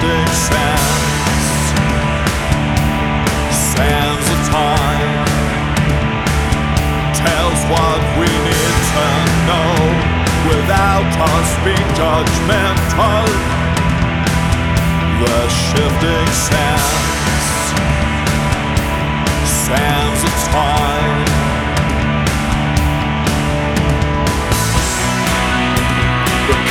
shifting sands of time tells what we need to know without us being judgmental. The shifting sands